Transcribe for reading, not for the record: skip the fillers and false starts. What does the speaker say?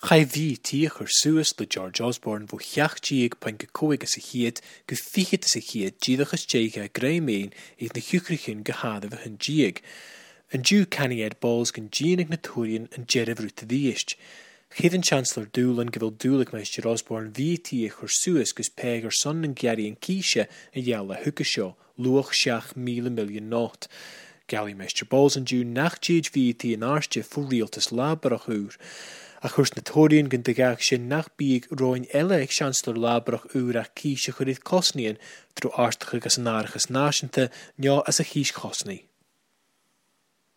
Chai bhí tíoch ar suas le George Osborne bhó cheachtíag pain go cóig as a chiad go fichid as a chiad díadachas déige a gréiméin iad na chiúchrichin go hádah an díag. An dú canny ed balls gan díanag na túrin an jeirih rúta díist. Chéad an Chancellor Doolan go bhfuil dúlag Meister Osborne bhí tíoch ar suas gus peag ar son an gearí an cíise a dheall a thuca seo, luach 6,000,000 náit. Galí Meister Balls an dú nach díad bhí tí an arste fu rialtas lábarach úr. A churs na tóiríonn gan degaach sin nach bíag roin eile ag Chancellor lábarach úr ach cíise churid cosníon trú ástacha gus an árachas náisianta neo as a chís cosní.